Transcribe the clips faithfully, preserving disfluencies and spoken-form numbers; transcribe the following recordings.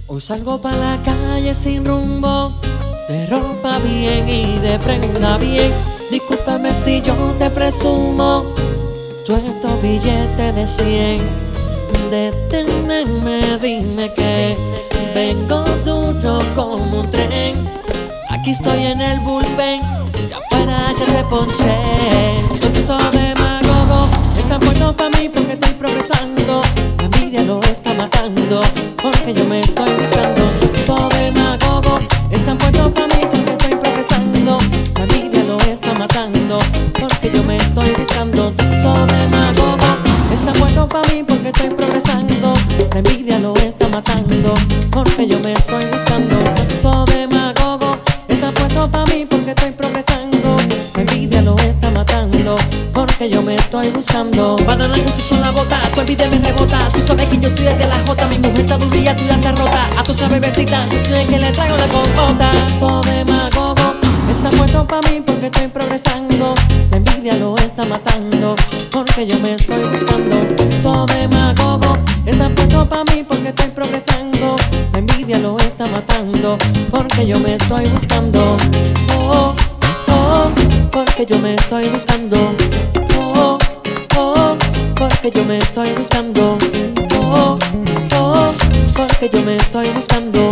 Hoy salgo pa' la calle sin rumbo, de ropa bien y de prenda bien. Discúlpame si yo te presumo tú estos billetes de cien. Deténeme, dime que vengo duro como un tren. Aquí estoy en el bullpen, ya afuera ya te ponché. Yo soy demagogo, están puestos pa' mí porque estoy progresando. La envidia lo está matando, porque yo me estoy buscando. Yo soy demagogo, están puestos pa' mí porque estoy progresando. La envidia lo está matando, porque yo me estoy buscando. Yo soy demagogo, están puestos pa' mí porque estoy progresando. La envidia lo está matando, porque yo me estoy buscando. Yo soy demagogo, están puestos pa' mí porque estoy progresando. La envidia lo está matando, porque yo me estoy buscando. Banana Gucci son la bota, tu envidia me rebota. Tú sabes que yo soy el de la jota, mi mujer está durilla, tú ya estás rota. A tu esa bebecita, yo soy el que le traigo la compota. Yo soy demagogo, está puesto pa' mí porque estoy progresando. La envidia lo está matando, porque yo me estoy buscando. Yo soy demagogo, está puesto pa' mí porque estoy progresando. La envidia lo está matando, porque yo me estoy buscando. Oh, oh, porque yo me estoy buscando. Oh, oh, porque yo me estoy buscando. Oh, oh, porque yo me estoy buscando.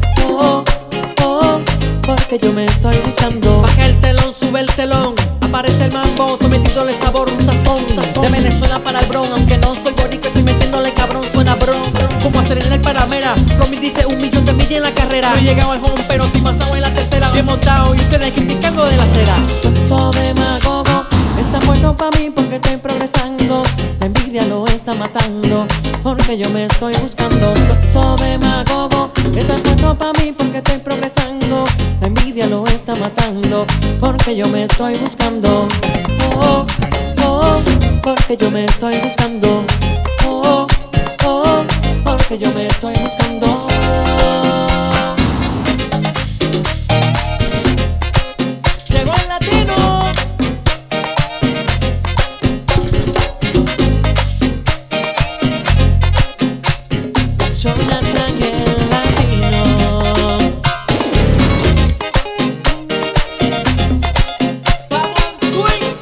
Oh, oh, porque yo me estoy buscando. Baja el telón, sube el telón, aparece el mambo, estoy metiéndole sabor, un sazón, un sazón. De Venezuela para el Bron, aunque no soy boricua, estoy metiéndole cabrón, suena bron. Como hacer en el Panamera, Flomi dice un millón de millas en la carrera. No he llegado al home, pero estoy masado en la tercera. Bien montado y ustedes criticando de la acera. Yo soy demagogo, está puesto pa' mí porque estoy progresando. La envidia lo está matando, porque yo me estoy buscando. Yo soy demagogo, está puesto pa' mí porque estoy progresando. La envidia lo está matando, porque yo me estoy buscando. Oh, oh, porque yo me estoy buscando. Oh, oh, porque yo me estoy buscando. Llegó el latino. Jonathan el latino. Vamos al swing.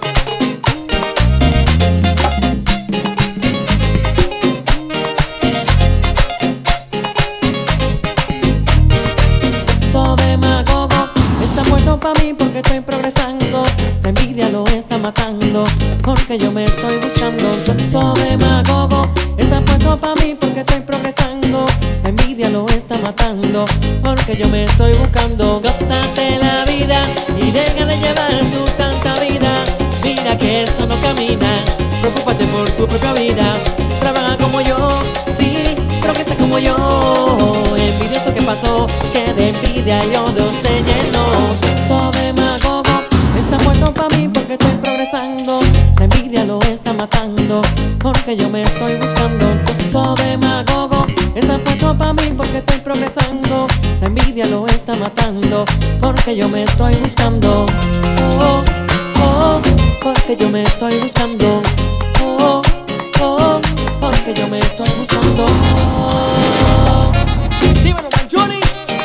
Soy demagogo, está puesto pa' mí porque estoy progresando. La envidia lo está matando, porque yo me estoy buscando. Yo soy demagogo, está puesto pa' mí porque estoy progresando. La envidia lo está matando, porque yo me estoy buscando. Gózate la vida y deja de llevar tu tanta vida. Mira que eso no camina, preocúpate por tu propia vida. Trabaja como yo, sí, progresa como yo. Envidioso que pasó, que de envidia y odio se llenó. Yo soy demagogo, está puesto pa' mí porque estoy progresando. La envidia lo está matando, porque yo me estoy buscando. Yo soy demagogo, está puesto pa' mí porque estoy progresando. La envidia lo está matando, porque yo me estoy buscando. Oh, oh, porque yo me estoy buscando. Oh, oh, porque yo me estoy buscando. Oh. Dímelo, man, Johnny.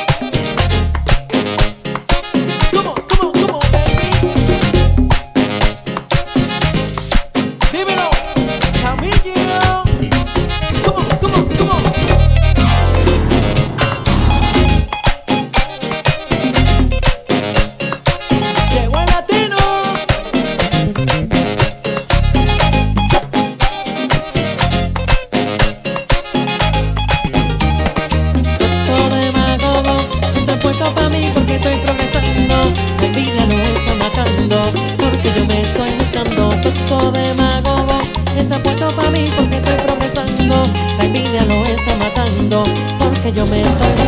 Come on, come on, come on, baby. Dímelo, Chamillo. Come on, come on, come on. Llegó el latino. Soy demagogo, está puesto pa' mí porque estoy progresando. La envidia lo está matando, porque yo me estoy buscando. Yo soy demagogo, está puesto pa' mí porque estoy progresando. La envidia lo está matando, porque yo me estoy buscando.